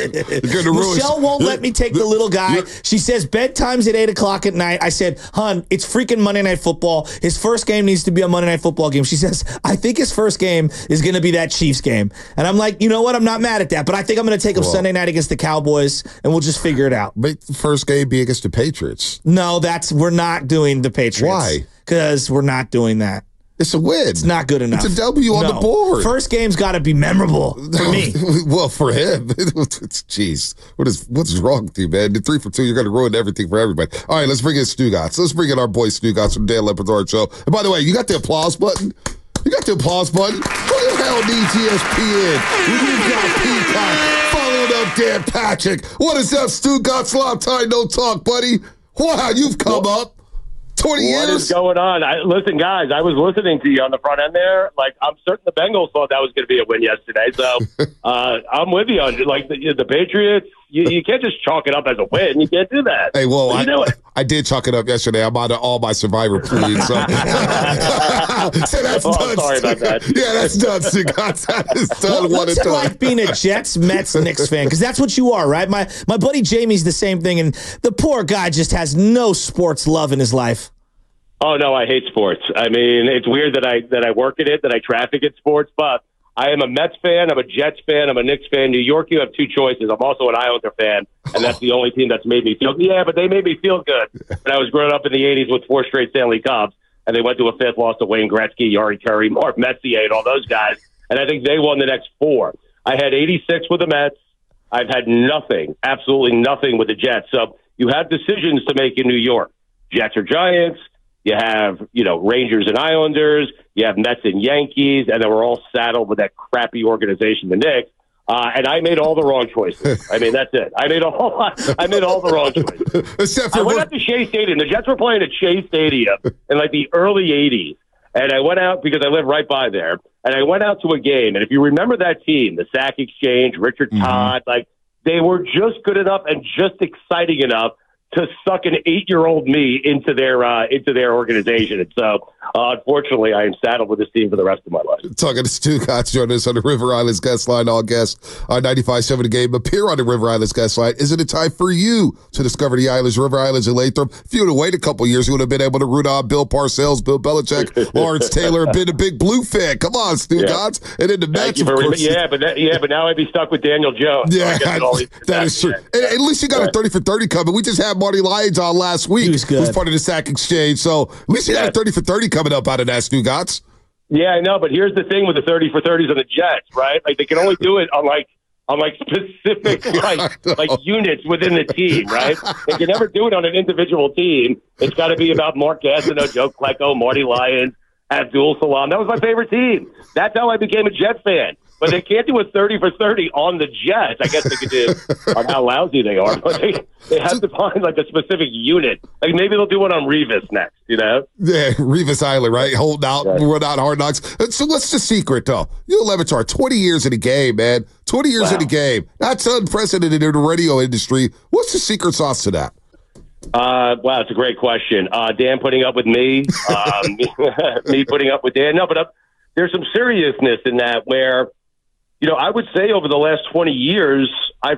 Michelle won't let me take the little guy. She says bedtime's at 8 o'clock at night. I said, hon, it's freaking Monday Night Football. His first game needs to be a Monday Night Football game. She says, I think his first game is going to be that Chiefs game. And I'm like, you know what? I'm not mad at that, but I think I'm going to take him Sunday night against the Cowboys, and we'll just figure it out. Make the first game be against the Patriots. No, we're not doing the Patriots. Why? Because we're not doing that. It's a win. It's not good enough. It's a W on the board. First game's got to be memorable for me. Well, for him, jeez, what's wrong with you, man? The 3 for 2, you're going to ruin everything for everybody. All right, let's bring in Stugotz. Let's bring in our boy Stugotz from Dan Le Batard Show. And by the way, you got the applause button? You got the applause button? Who the hell needs ESPN? You got Peacock following up Dan Patrick. What is up, Stugotz? Long time no talk, buddy. Wow, you've come up. 20 years? What is going on? Listen, guys, I was listening to you on the front end there. Like, I'm certain the Bengals thought that was going to be a win yesterday. So I'm with you on like the Patriots. You can't just chalk it up as a win. You can't do that. Hey, well, I did chalk it up yesterday. I'm on all my Survivor pleads. So, so that's done. Sorry about that. Yeah, that's done, Stugotz. That is done. What's it like being a Jets, Mets, Knicks fan? Because that's what you are, right? My buddy Jamie's the same thing, and the poor guy just has no sports love in his life. Oh, no, I hate sports. I mean, it's weird that I work in it, that I traffic in sports, but I am a Mets fan, I'm a Jets fan, I'm a Knicks fan. New York, you have two choices. I'm also an Islander fan, and that's the only team that's made me feel good. Yeah, but they made me feel good when I was growing up in the 80s with 4 straight Stanley Cups, and they went to a 5th loss to Wayne Gretzky, Yari Curry, Mark Messier, and all those guys, and I think they won the next 4. I had 86 with the Mets. I've had nothing, absolutely nothing with the Jets. So you have decisions to make in New York. Jets or Giants. You have, Rangers and Islanders. You have Mets and Yankees, and then we're all saddled with that crappy organization, the Knicks. And I made all the wrong choices. I mean, that's it. I made all the wrong choices. I went out to Shea Stadium. The Jets were playing at Shea Stadium in like the early '80s, and I went out because I live right by there. And I went out to a game. And if you remember that team, the Sack Exchange, Richard Todd, like they were just good enough and just exciting enough to suck an 8-year-old me into their organization. And so, unfortunately, I am saddled with this team for the rest of my life. Talking to Stugotz, joining us on the River Islands Guest Line. All guests on 95.7 The Game appear on the River Islands Guest Line. Is it a time for you to discover the islands, River Islands, and Lathrop? If you would have waited a couple years, you would have been able to root on Bill Parcells, Bill Belichick, Lawrence Taylor, and been a big Blue fan. Come on, Stugotz. Yeah. And in the Mets, of course. But now I'd be stuck with Daniel Jones. Yeah, that is true. And at least you got a 30 for 30 coming. We just had Marty Lyons on last week. He was part of the Sack Exchange. So at least you got a 30 for 30 coming up out of that, Stugotz. Yeah, I know, but here's the thing with the 30 for 30s on the Jets, right? Like they can only do it on specific like units within the team, right? They can never do it on an individual team. It's got to be about Mark Gastineau, Joe Klecko, Marty Lyons, Abdul Salam. That was my favorite team. That's how I became a Jets fan. But they can't do a 30 for 30 on the Jets. I guess they could do on how lousy they are. But they have to find like a specific unit. Like maybe they'll do one on Revis next, Yeah, Revis Island, right? Hold out, run out Hard Knocks. So what's the secret, though? You Le Batard, 20 years in the game, man. 20 years in the game. That's unprecedented in the radio industry. What's the secret sauce to that? Wow, it's a great question. Dan putting up with me, me putting up with Dan. No, but there's some seriousness in that where, I would say over the last 20 years, I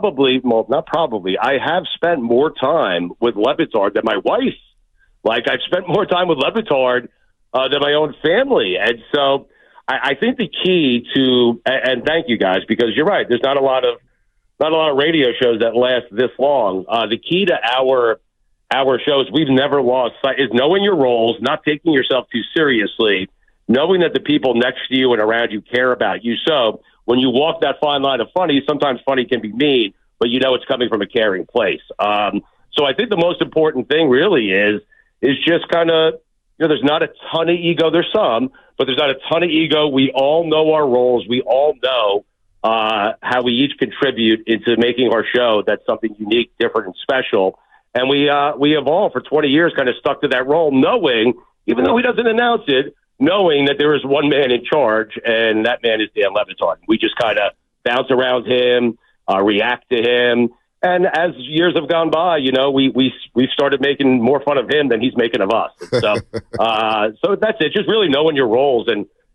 have spent more time with Le Batard than my wife. Like, I've spent more time with Le Batard than my own family. And so I think the key to, and thank you guys, because you're right, there's not a lot of radio shows that last this long. The key to our shows, we've never lost sight, is knowing your roles, not taking yourself too seriously, knowing that the people next to you and around you care about you. So when you walk that fine line of funny, sometimes funny can be mean, but it's coming from a caring place. So I think the most important thing really is just kind of, there's not a ton of ego. There's some, but there's not a ton of ego. We all know our roles. We all know how we each contribute into making our show that's something unique, different, and special. And we evolved for 20 years, kind of stuck to that role, knowing, even though he doesn't announce it, knowing that there is one man in charge, and that man is Dan Le Batard. We just kind of bounce around him, react to him. And as years have gone by, we've started making more fun of him than he's making of us. So, so that's it. Just really knowing your roles and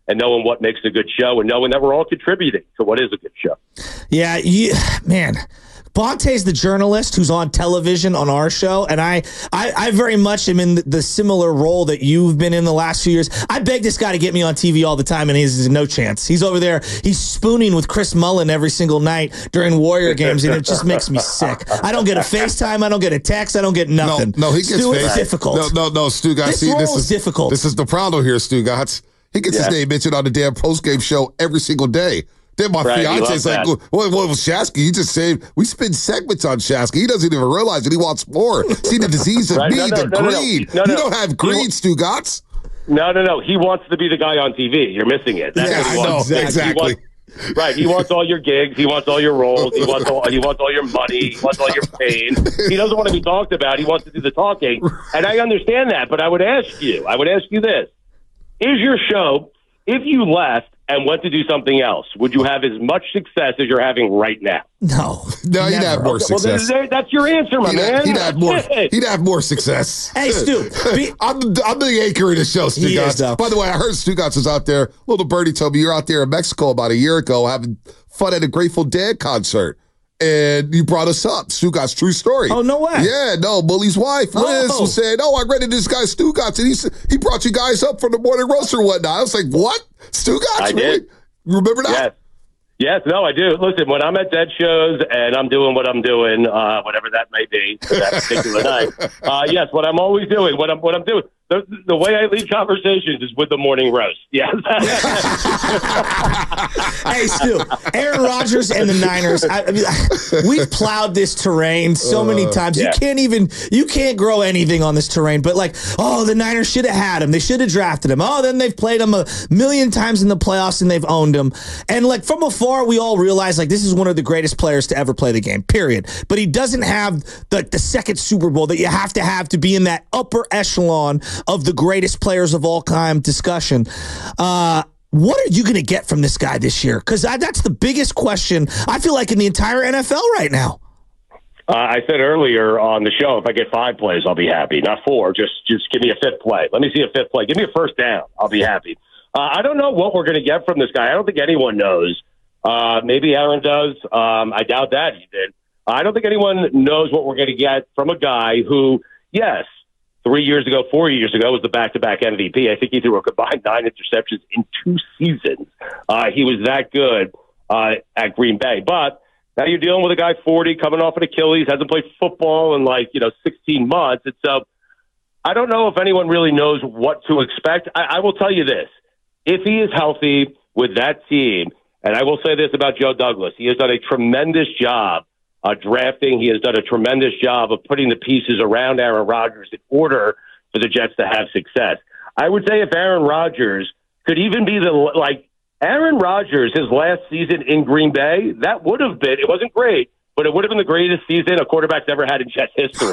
and knowing what makes a good show and knowing that we're all contributing to what is a good show. Yeah, man. Bonte's the journalist who's on television on our show, and I very much am in the similar role that you've been in the last few years. I beg this guy to get me on TV all the time, and he's no chance. He's over there. He's spooning with Chris Mullin every single night during Warrior games, and it just makes me sick. I don't get a FaceTime. I don't get a text. I don't get nothing. No, he gets Stu, it's difficult. No, Stugotz. This is difficult. This is the problem here, Stugotz. He gets his name mentioned on the damn post-game show every single day. Then my fiance's like, what was Shasky? You just said we spend segments on Shasky. He doesn't even realize that he wants more. See the disease of me, the greed. You don't have greed, Stugotz. No. He wants to be the guy on TV. You're missing it. That's I know. Exactly. He wants all your gigs. He wants all your roles. He wants all your money. He wants all your fame. He doesn't want to be talked about. He wants to do the talking. And I understand that. But I would ask you this. Is your show, if you left and went to do something else, would you have as much success as you're having right now? No, he'd have more success. Well, that's your answer, my man. He'd have more success. Hey, Stu. I'm the anchor of the show, Stugotz. By the way, I heard Stugotz was out there. Little birdie told me you're out there in Mexico about a year ago having fun at a Grateful Dead concert. And you brought us up, Stugotz, true story. Oh, no way. Yeah, no, Bully's wife, Liz, was saying, I rented this guy, Stugotz, and he brought you guys up from the morning roast or whatnot. I was like, what? Stugotz? I really? did. Remember that? Yes, no, I do. Listen, when I'm at Dead shows and I'm doing what I'm doing, whatever that may be, that particular night, yes, what I'm always doing, what I'm doing, the way I lead conversations is with the morning roast. Yes. Hey, Stu, Aaron Rodgers and the Niners, we've plowed this terrain so many times. Yeah. You can't grow anything on this terrain, but the Niners should have had him. They should have drafted him. Oh, then they've played him a million times in the playoffs and they've owned him. And from afar, we all realize this is one of the greatest players to ever play the game, period. But he doesn't have the second Super Bowl that you have to be in that upper echelon of the greatest players of all time discussion. What are you going to get from this guy this year? Because that's the biggest question, I feel like, in the entire NFL right now. I said earlier on the show, if I get 5 plays, I'll be happy. Not 4. Just give me a 5th play. Let me see a 5th play. Give me a first down. I'll be happy. I don't know what we're going to get from this guy. I don't think anyone knows. Maybe Aaron does. I doubt that he did. I don't think anyone knows what we're going to get from a guy who, yes, 4 years ago, was the back-to-back MVP. I think he threw a combined 9 interceptions in 2 seasons. He was that good at Green Bay. But now you're dealing with a guy 40, coming off an Achilles, hasn't played football in 16 months. And so I don't know if anyone really knows what to expect. I will tell you this. If he is healthy with that team, and I will say this about Joe Douglas, he has done a tremendous job drafting. He has done a tremendous job of putting the pieces around Aaron Rodgers in order for the Jets to have success. I would say if Aaron Rodgers could even be Aaron Rodgers, his last season in Green Bay, that would have been, it wasn't great, but it would have been the greatest season a quarterback's ever had in Jets history.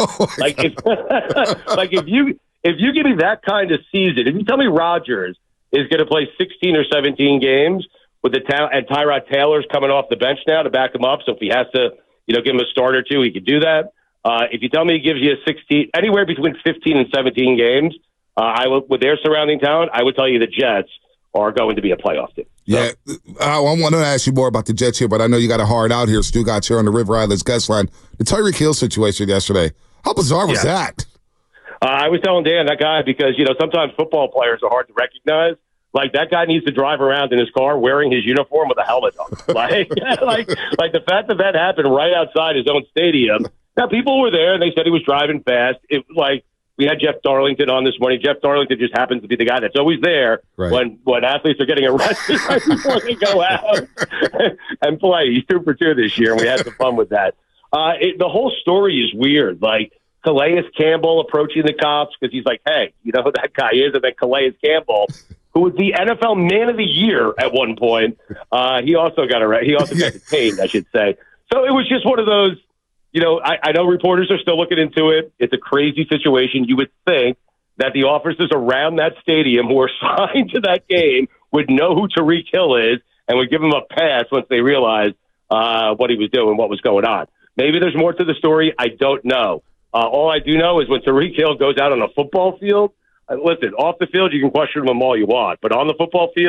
If you give me that kind of season, if you tell me Rodgers is going to play 16 or 17 games with the and Tyrod Taylor's coming off the bench now to back him up, so if he has to, give him a start or two, he could do that. If you tell me he gives you anywhere between 15 and 17 games, with their surrounding talent, I would tell you the Jets are going to be a playoff team. So. Yeah, I want to ask you more about the Jets here, but I know you got a hard out here. Stugotz here on the River Islands guest line. The Tyreek Hill situation yesterday, how bizarre was that? I was telling Dan, that guy, because, sometimes football players are hard to recognize. That guy needs to drive around in his car wearing his uniform with a helmet on. Like the fact that happened right outside his own stadium. Now, people were there, and they said he was driving fast. We had Jeff Darlington on this morning. Jeff Darlington just happens to be the guy that's always there when athletes are getting arrested right before they go out and play. He's 2 for 2 this year, and we had some fun with that. The whole story is weird. Calais Campbell approaching the cops because he's like, hey, you know who that guy is? And then Calais Campbell, who was the NFL Man of the Year at one point, he also got detained, I should say. So it was just one of those, I know reporters are still looking into it. It's a crazy situation. You would think that the officers around that stadium who are assigned to that game would know who Tyreek Hill is and would give him a pass once they realized what he was doing, what was going on. Maybe there's more to the story. I don't know. All I do know is when Tyreek Hill goes out on a football field, listen, off the field, you can question him all you want. But on the football field,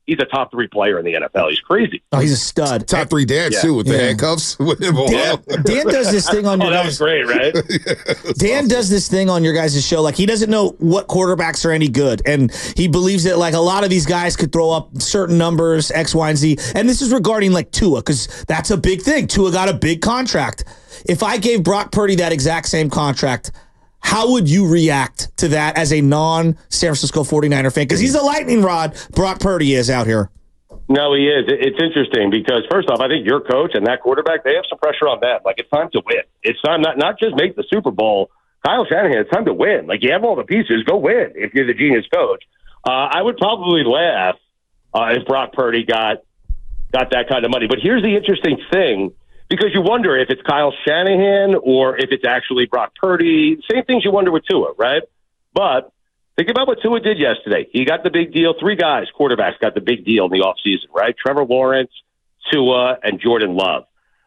he's a top 3 player in the NFL. He's crazy. Oh, he's a stud. Top 3 dance, too, with the handcuffs. With him Dan does this thing on your that guys. was great, right? Dan does this thing on your guys' show. Like, he doesn't know what quarterbacks are any good. And he believes that, like, a lot of these guys could throw up certain numbers, X, Y, and Z. And this is regarding, like, Tua, because that's a big thing. Tua got a big contract. If I gave Brock Purdy that exact same contract, how would you react to that as a non-San Francisco 49er fan? Because he's a lightning rod, Brock Purdy is out here. No, he is. It's interesting because, first off, I think your coach and that quarterback, they have some pressure on them. Like, it's time to win. It's time not just make the Super Bowl. Kyle Shanahan, it's time to win. Like, you have all the pieces. Go win if you're the genius coach. I would probably laugh if Brock Purdy got that kind of money. But here's the interesting thing, because you wonder if it's Kyle Shanahan or if it's actually Brock Purdy. Same things you wonder with Tua, right? But think about what Tua did yesterday. He got the big deal. 3 guys, quarterbacks, got the big deal in the offseason, right? Trevor Lawrence, Tua, and Jordan Love.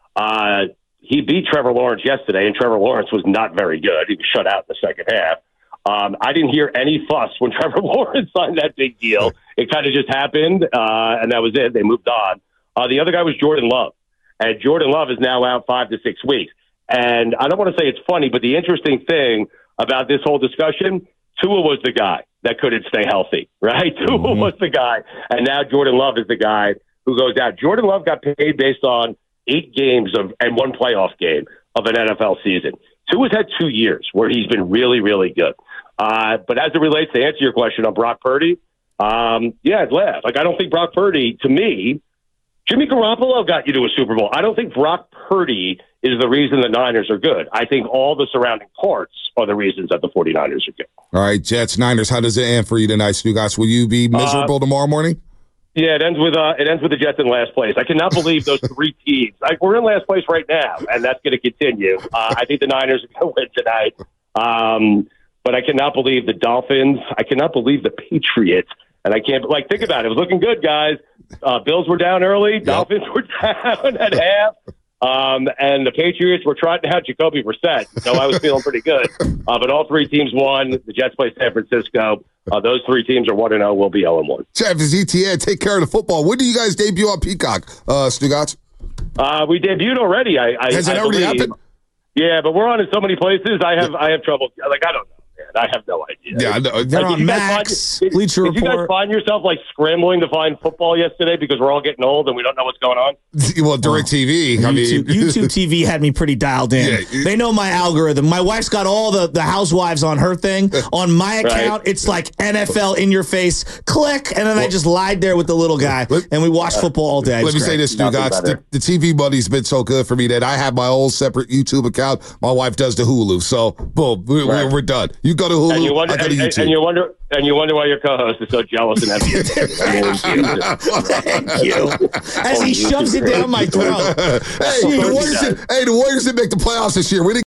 He beat Trevor Lawrence yesterday, and Trevor Lawrence was not very good. He was shut out in the second half. I didn't hear any fuss when Trevor Lawrence signed that big deal. It kind of just happened, and that was it. They moved on. The other guy was Jordan Love, and Jordan Love is now out 5 to 6 weeks. And I don't want to say it's funny, but the interesting thing about this whole discussion, Tua was the guy that couldn't stay healthy, right? Tua was the guy, and now Jordan Love is the guy who goes out. Jordan Love got paid based on 8 games and 1 playoff game of an NFL season. Tua's had 2 years where he's been really, really good. But as it relates to answer your question on Brock Purdy, yeah, I'd laugh. Like, I don't think Brock Purdy, to me, Jimmy Garoppolo got you to a Super Bowl. I don't think Brock Purdy is the reason the Niners are good. I think all the surrounding parts are the reasons that the 49ers are good. All right, Jets, Niners, how does it end for you tonight, Stu Goss? Will you be miserable tomorrow morning? Yeah, it ends with the Jets in last place. I cannot believe those 3 teams. Like, we're in last place right now, and that's going to continue. I think the Niners are going to win tonight. But I cannot believe the Dolphins. I cannot believe the Patriots. And I can't, like, think about it. It was looking good, guys. Bills were down early. Yep. Dolphins were down at half. And the Patriots were trying to have Jacoby Brissett. So I was feeling pretty good. But all 3 teams won. The Jets play San Francisco. Those 3 teams are 1-0. We'll be 0-1. Jeff, is ETN take care of the football? When do you guys debut on Peacock, Stu Goss? We debuted already. Has it already happened? Yeah, but we're on in so many places. I have trouble. Like, I don't know. I have no idea. Yeah, I know. They're on Max, Bleacher Report. Did you guys find yourself, like, scrambling to find football yesterday because we're all getting old and we don't know what's going on? Well, DirecTV. YouTube TV had me pretty dialed in. Yeah, they know my algorithm. My wife's got all the housewives on her thing. On my account, it's like NFL in your face. Click, and then I just lied there with the little guy, and we watched football all day. Let me say this, Stu Goss. The TV money's been so good for me that I have my own separate YouTube account. My wife does the Hulu. So, boom, we're done. You go to Hulu, and you wonder, I go to YouTube. And you wonder why your co-host is so jealous and envious. Thank you. As he shoves it down my throat. Hey, the Warriors didn't make the playoffs this year. We didn't